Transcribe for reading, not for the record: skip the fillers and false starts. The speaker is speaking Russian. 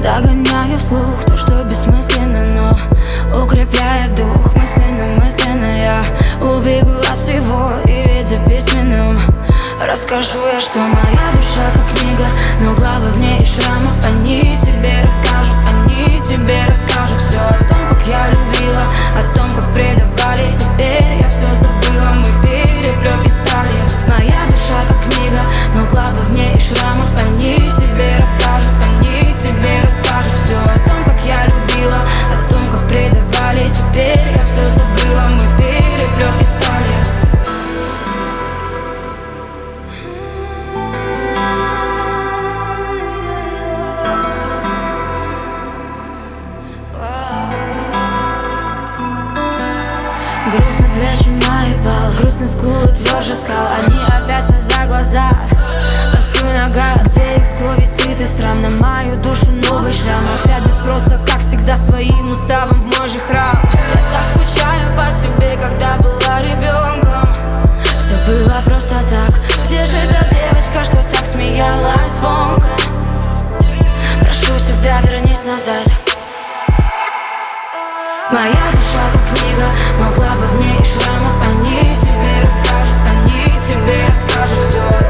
Догоняю вслух то, что бессмысленно, но укрепляет дух. Мысленно я убегу от всего и видя письменным расскажу я, что моя душа как книга, но главы в ней и шрамов. Они тебе расскажут все о том, как я любила, о том, как предавали. Теперь я все забыла, мы переплет из стали. Моя душа как книга, но главы в ней и шрамов. Они тебе расскажут все о том, как я любила, о том, как предавали. Теперь я все забыла, мы переплет из стали. Грустно плечи мои пал, грустно скулы тверже скал. Они опять все за глаза, постой нога, где их совесть, стыд и срам. На мою душу новый шрам, опять без спроса, как всегда, своим уставом в мой же храм. Я так скучаю по себе, когда была ребенком. Все было просто так. Где же та девочка, что так смеялась звонко? Прошу тебя, вернись назад. Моя душа как книга, но главы в ней и шрамов. Они тебе расскажут все